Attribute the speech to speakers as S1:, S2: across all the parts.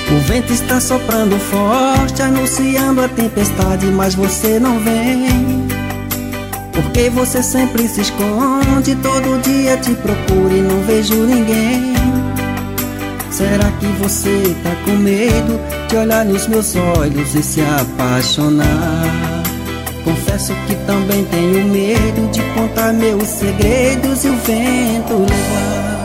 S1: O vento está soprando forte, anunciando a tempestade, mas você não vem. Porque você sempre se esconde, todo dia te procuro e não vejo ninguém. Será que você tá com medo de olhar nos meus olhos e se apaixonar? Confesso que também tenho medo de contar meus segredos e o vento levar.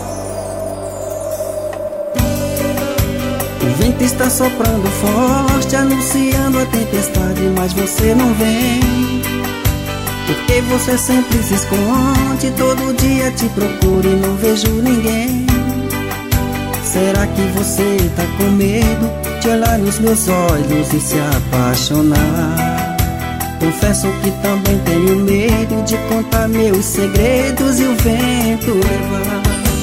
S1: O vento está soprando forte, anunciando a tempestade, mas você não vem. Porque você sempre se esconde, todo dia te procuro e não vejo ninguém. Será que você tá com medo de olhar nos meus olhos e se apaixonar? Confesso que também tenho medo de contar meus segredos e o vento levar.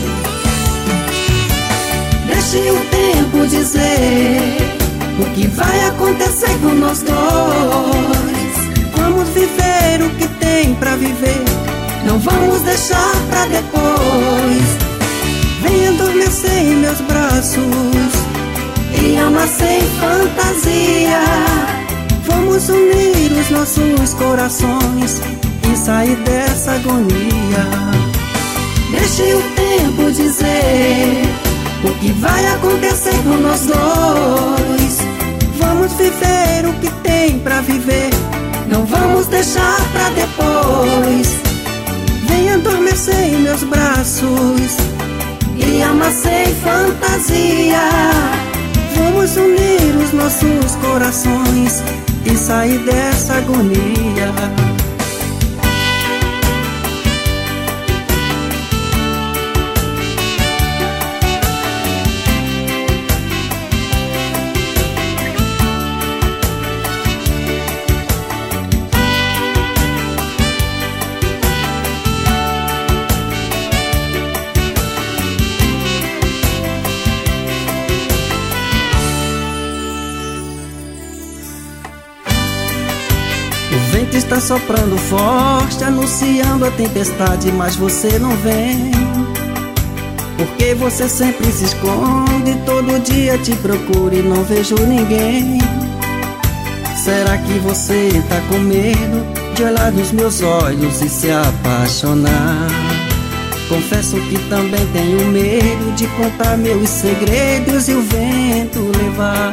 S1: Deixe o tempo dizer o que vai acontecer com nós dois. Vamos viver o que tem pra viver, não vamos deixar pra depois. Vem adormecer em meus braços e amar sem fantasia. Vamos unir os nossos corações e sair dessa agonia. Deixe o tempo dizer o que vai acontecer com nós dois. Vamos viver o que tem pra viver, não vamos deixar pra depois. Vem adormecer em meus braços e amar sem fantasia. Vamos unir os nossos corações e sair dessa agonia. O vento está soprando forte, anunciando a tempestade, mas você não vem. Porque você sempre se esconde, todo dia te procuro e não vejo ninguém. Será que você tá com medo de olhar nos meus olhos e se apaixonar? Confesso que também tenho medo de contar meus segredos e o vento levar.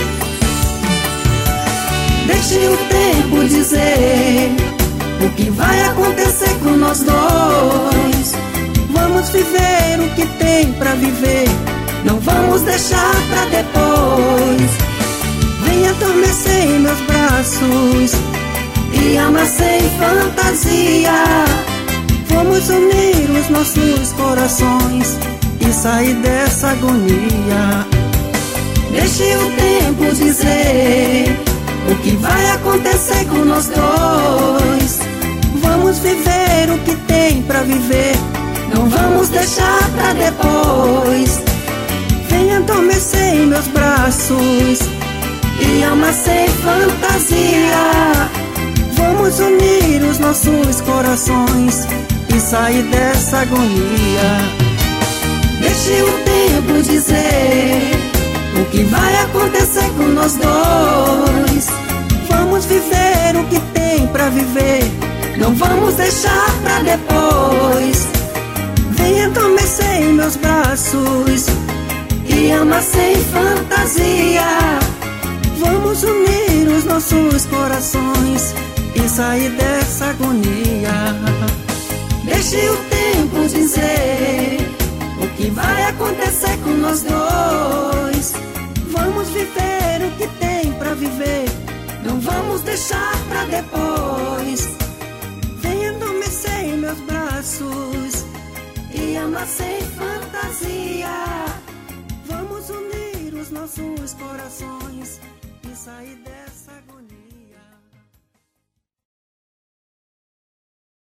S1: Deixe o tempo dizer o que vai acontecer com nós dois. Vamos viver o que tem pra viver, não vamos deixar pra depois. Vem adormecer em meus braços e amar sem fantasia. Vamos unir os nossos corações e sair dessa agonia. Deixe o tempo dizer o que vai acontecer com nós dois. Vamos viver o que tem pra viver, não vamos deixar pra depois. Vem adormecer em meus braços e amar sem fantasia. Vamos unir os nossos corações e sair dessa agonia. Deixe o tempo dizer o que vai acontecer com nós dois. Vamos viver o que tem pra viver, não vamos deixar pra depois. Vem adormecer em meus braços e amar sem fantasia. Vamos unir os nossos corações e sair dessa agonia. Deixe o tempo dizer o que vai acontecer com nós dois. Vamos viver o que tem pra viver, não vamos deixar pra depois. Vem adormecer em meus braços e amar sem fantasia. Vamos unir os nossos corações e sair dessa